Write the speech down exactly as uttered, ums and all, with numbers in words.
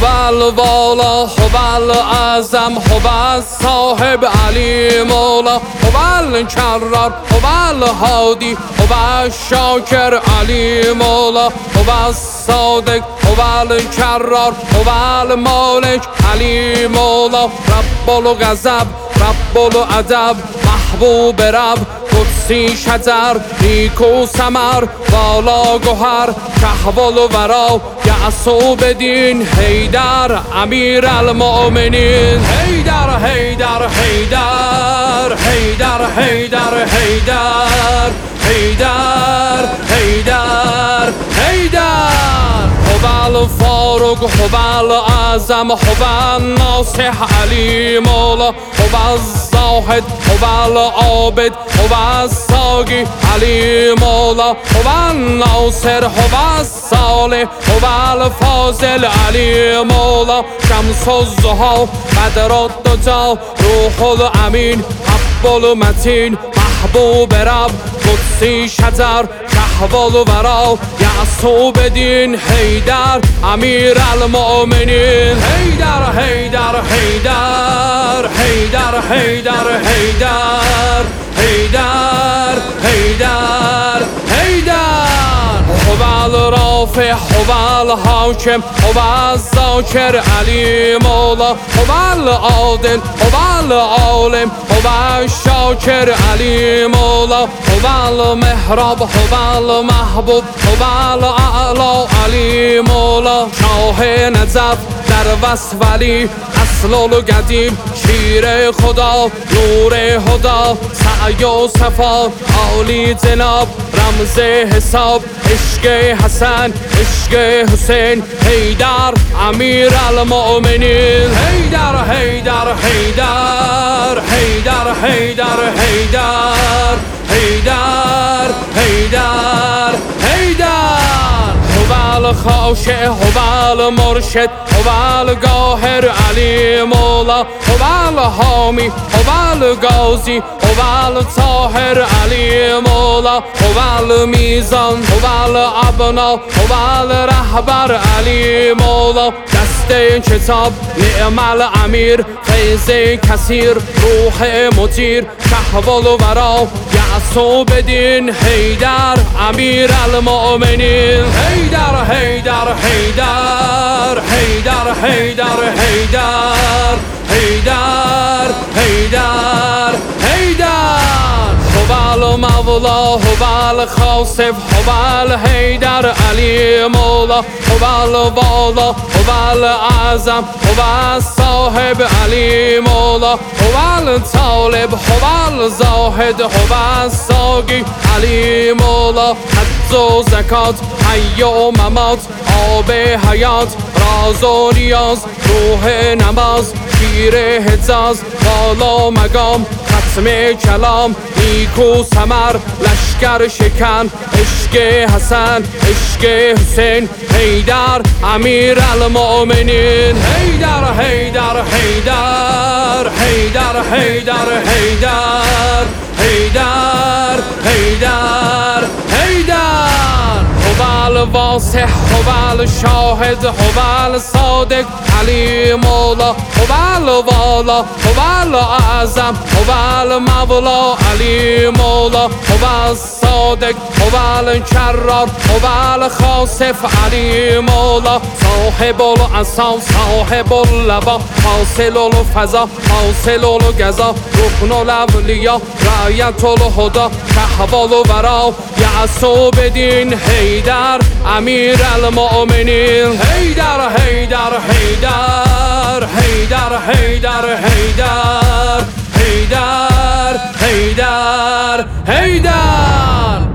هو الوالا هو الاعظم هو الصاحب علی مولا هو الکرار هو الهادی هو الشاکر علی مولا هو الصادق هو الکرار هو المالک علی مولا رب الغضب رب الادب محبوب رب قدسی شجر نیکو ثمر والا گوهر کهول ورا یعصوب دین حیدر امیر المؤمنین حیدر حیدر حیدر حیدر حیدر حیدر حیدر حیدر حیدر هو الفاروق هو الاعظم هو الناصح علی مولا هو الزاهد هو العابد هو الساقی علی مولا هو الناصر هو الصالح هو الفاضل علی مولا شمس الضحی بدر الدجی روح الامین حب المتین محبوب رب قدسی شجر کهول ورا یعصوب دین حیدر امیر المؤمنین حیدر حیدر حیدر حیدر حیدر حیدر حیدر حیدر حیدر هو الرافع هو الحاکم هو الذاکر علی مولا هو العادل هو العالم هو الشاکر علی مولا هو المحراب هو المحبوب هو الاعلی علی مولا شاه نجف در وصف ولی اصل القدیم شیر خدا نور هدا سعی و صفا عالی جناب رمز حساب عشق حسن عشق حسین حیدر امیر المؤمنین حیدر حیدر حیدر حیدر حیدر حیدر حیدر حیدر حیدر هو الخاشع هو المرشد هو القاهر علی مولا هو الحامی هو الغازی هو الطاهر علی مولا هو المیزان هو الابنا هو الرهبر علی مولا دست کتاب نعم الامیر فیض کثیر روح مدیر کهول ورا یعصوب دین حیدر امیر المؤمنین حیدر حیدر حیدر حیدر حیدر حیدر حیدر حیدر حیدر هو المولا هو الخاصف هو الحیدر علی مولا هو الوالا هو الاعظم هو الصاحب علی مولا هو الطالب هو الزاهد هو الساقی علی مولا حج و زکات حی و ممات آب حیات راز و نیاز روح نماز پیر حجاز بالا مقام ختم کلام نیکو ثمر لشکر شکن عشق حسن عشق حسین حیدر امیر المؤمنین حیدر حیدر حیدر حیدر حیدر حیدر حیدر حیدر حیدر هو الواسع هو الشاهد هو الصادق علی مولا هو الوالا هو الاعظم هو المولا علی مولا هو الصادق هو الکرار هو الخاصف علی مولا صاحب العصا صاحب اللوا حاصل الفضا حاصل القضا رکن الاولیا رعیت الهدا کهول ورا یعصوب دین حیدر امیر المؤمنین حیدر حیدر حیدر حیدر حیدر حیدر حیدر حیدر حیدر